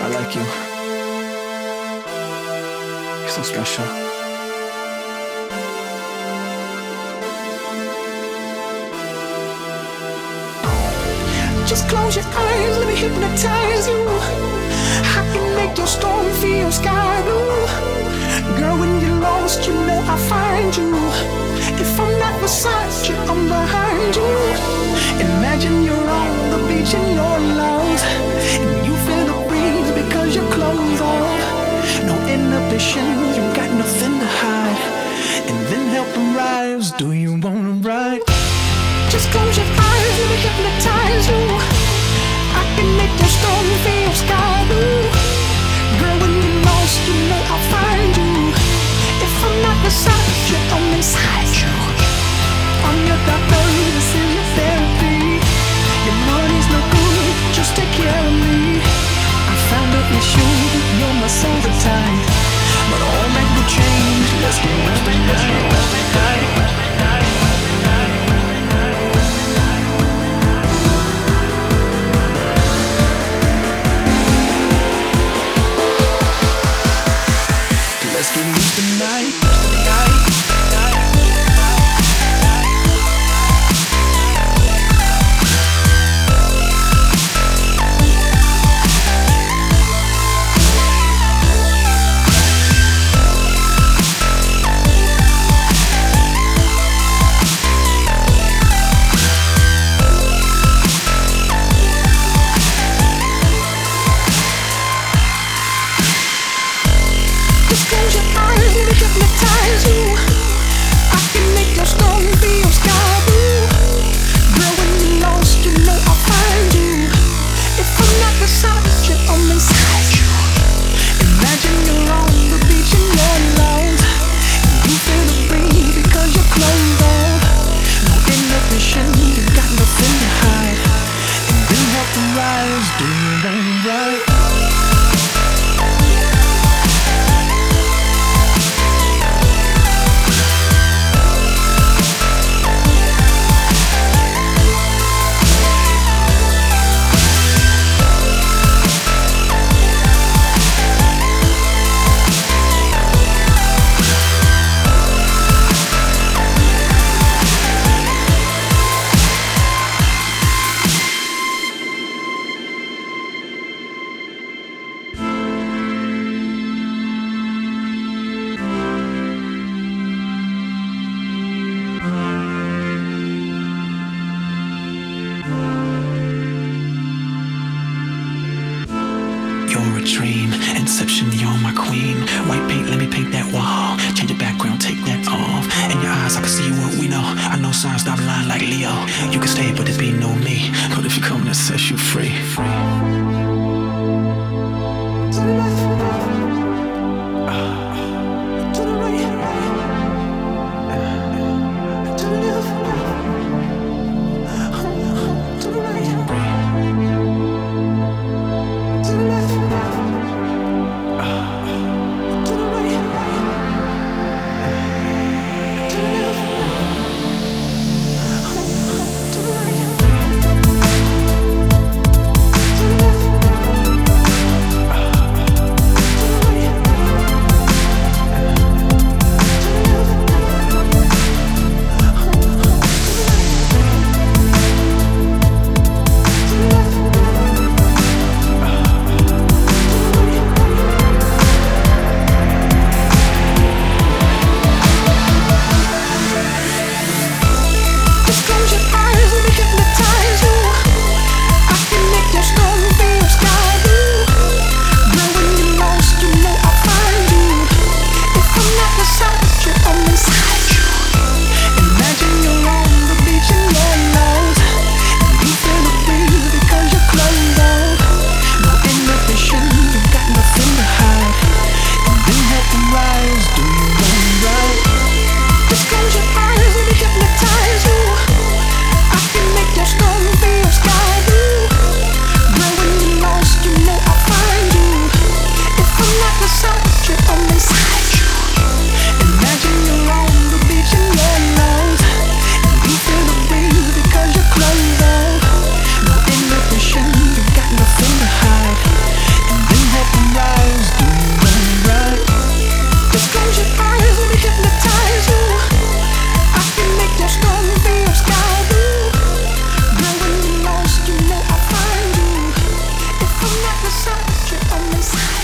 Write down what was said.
I like you. You're so special. Just close your eyes, let me hypnotize you. I can make your storm feel sky blue. Girl, when you're lost, you know I'll find you. If I'm not beside you, I'm behind you. Imagine you're on the beach and you're alone, and you feel the breeze because your clothes on. No inhibition, you got nothing to hide. And then help them rise, do you wanna ride? Just close your eyes, let me hypnotize you. I can make your storm feel sky blue. Girl, when you're lost, you know I'll find you. If I'm not beside you, I'm inside you. I'm your doctor, this is your therapy. Your money's no good, just take care of me. I found an issue, you're my soul tonight. But all that will change, let's get Wednesday night. Let's get loose tonight. Hypnotize you. I can make your storm feel sky blue. Girl, when you're lost, you know I'll find you. If I'm not beside you, I'm inside you. Imagine you're on the beach and you're alone, and you feel the breeze because your clothes on. No inhibition, you got nothing to hide. And then help them rise, do you want right? You're a dream, inception, you're my queen. White paint, let me paint that wall. Change the background, take that off. In your eyes, I can see what we know. I know signs, stop lying like Leo. You can stay, but it be no me. But if you come, that sets you free. To the left. To the right. To the left. To the right. To the left. To the left. side, you're on my side.